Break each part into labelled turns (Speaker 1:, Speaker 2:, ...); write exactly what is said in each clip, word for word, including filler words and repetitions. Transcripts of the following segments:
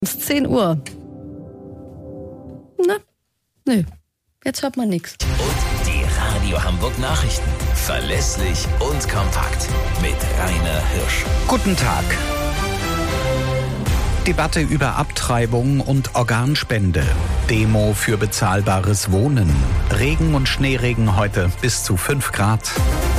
Speaker 1: Es ist zehn Uhr. Na, nö, jetzt hört man nichts.
Speaker 2: Und die Radio Hamburg Nachrichten. Verlässlich und kompakt. Mit Rainer Hirsch.
Speaker 3: Guten Tag. Debatte über Abtreibung und Organspende. Demo für bezahlbares Wohnen. Regen und Schneeregen heute bis zu fünf Grad.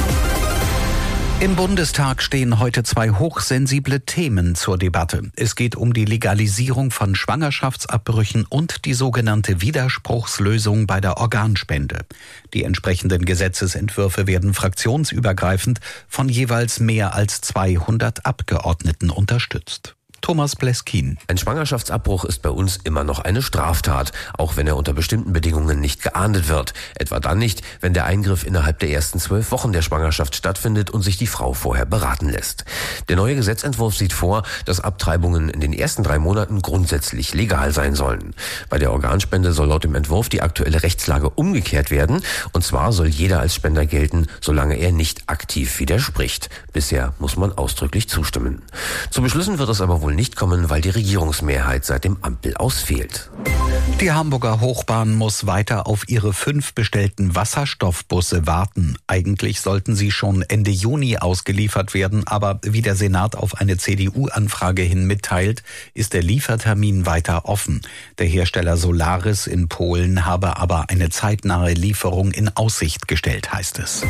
Speaker 3: Im Bundestag stehen heute zwei hochsensible Themen zur Debatte. Es geht um die Legalisierung von Schwangerschaftsabbrüchen und die sogenannte Widerspruchslösung bei der Organspende. Die entsprechenden Gesetzesentwürfe werden fraktionsübergreifend von jeweils mehr als zweihundert Abgeordneten unterstützt. Thomas Bleskin.
Speaker 4: Ein Schwangerschaftsabbruch ist bei uns immer noch eine Straftat, auch wenn er unter bestimmten Bedingungen nicht geahndet wird. Etwa dann nicht, wenn der Eingriff innerhalb der ersten zwölf Wochen der Schwangerschaft stattfindet und sich die Frau vorher beraten lässt. Der neue Gesetzentwurf sieht vor, dass Abtreibungen in den ersten drei Monaten grundsätzlich legal sein sollen. Bei der Organspende soll laut dem Entwurf die aktuelle Rechtslage umgekehrt werden. Und zwar soll jeder als Spender gelten, solange er nicht aktiv widerspricht. Bisher muss man ausdrücklich zustimmen. Zu Beschlüssen wird es aber wohl nicht kommen, weil die Regierungsmehrheit seit dem Ampel ausfehlt.
Speaker 3: Die Hamburger Hochbahn muss weiter auf ihre fünf bestellten Wasserstoffbusse warten. Eigentlich sollten sie schon Ende Juni ausgeliefert werden, aber wie der Senat auf eine C D U-Anfrage hin mitteilt, ist der Liefertermin weiter offen. Der Hersteller Solaris in Polen habe aber eine zeitnahe Lieferung in Aussicht gestellt, heißt es.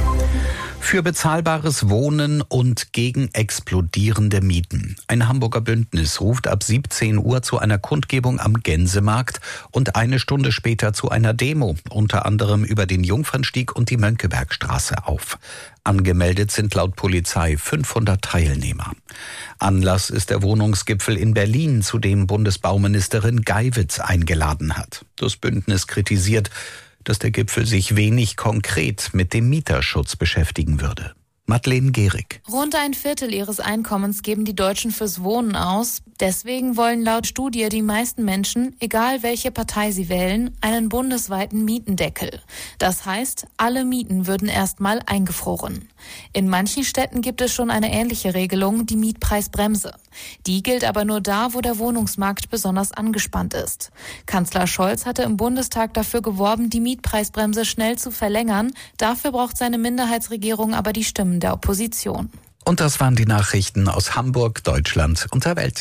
Speaker 3: Für bezahlbares Wohnen und gegen explodierende Mieten. Ein Hamburger Bündnis ruft ab siebzehn Uhr zu einer Kundgebung am Gänsemarkt und eine Stunde später zu einer Demo, unter anderem über den Jungfernstieg und die Mönckebergstraße auf. Angemeldet sind laut Polizei fünfhundert Teilnehmer. Anlass ist der Wohnungsgipfel in Berlin, zu dem Bundesbauministerin Geiwitz eingeladen hat. Das Bündnis kritisiert, dass der Gipfel sich wenig konkret mit dem Mieterschutz beschäftigen würde. Madeleine Gehrig.
Speaker 5: Rund ein Viertel ihres Einkommens geben die Deutschen fürs Wohnen aus. Deswegen wollen laut Studie die meisten Menschen, egal welche Partei sie wählen, einen bundesweiten Mietendeckel. Das heißt, alle Mieten würden erstmal eingefroren. In manchen Städten gibt es schon eine ähnliche Regelung, die Mietpreisbremse. Die gilt aber nur da, wo der Wohnungsmarkt besonders angespannt ist. Kanzler Scholz hatte im Bundestag dafür geworben, die Mietpreisbremse schnell zu verlängern. Dafür braucht seine Minderheitsregierung aber die Stimmen der Opposition.
Speaker 3: Und das waren die Nachrichten aus Hamburg, Deutschland und der Welt.